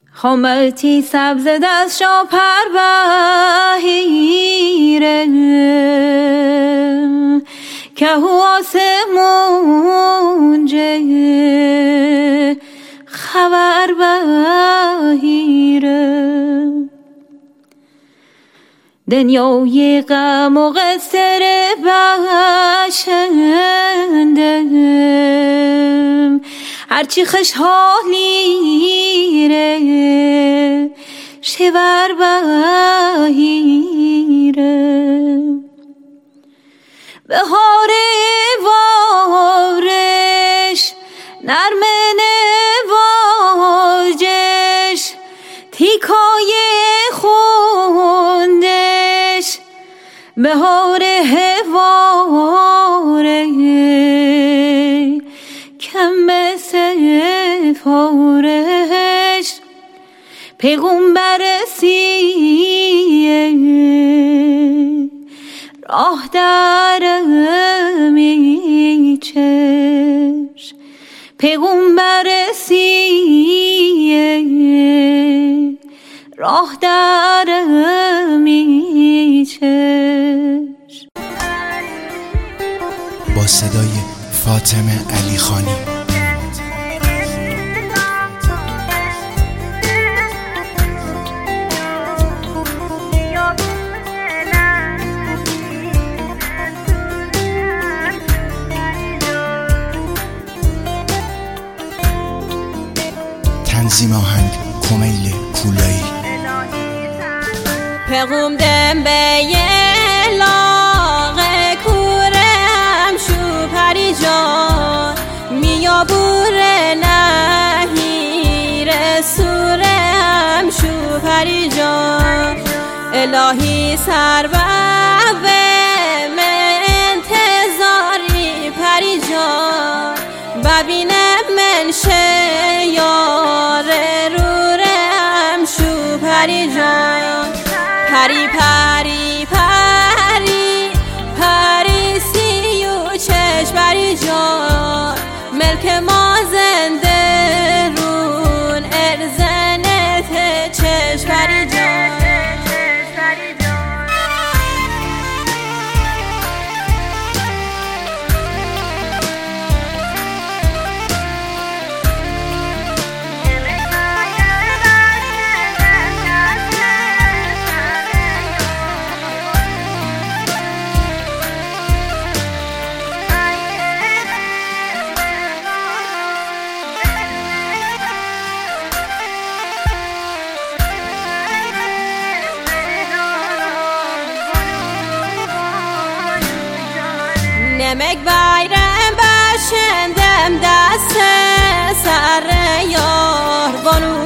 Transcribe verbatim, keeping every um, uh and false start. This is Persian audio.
خامتی سبز دست شا پروهیره که هو آسمون جه خبر بهیره دنیای غم و قصر بشندم هرچی خوشحالیره شور بهیره بهار وارش نرم نواجش تیکای خوندش بهار هواره کم سفارش پیغمبر سیه راه درم ایچش پیغمبر سیه راه درم ایچش. با صدای فاطمه علی خانی. تنظیم آهنگ کمیل پولایی. پیغم دم به یه لاغه کورم شو پری جان میا بوره نهیر سورم شو پری جان الهی سر و انتظاری پری جان ببینم من شیار رورم شو پری جان پری پری پری پری سی و چشم پری جان ملک ما زنده رون ارزنت چشم پری جان. نمک باyrem başında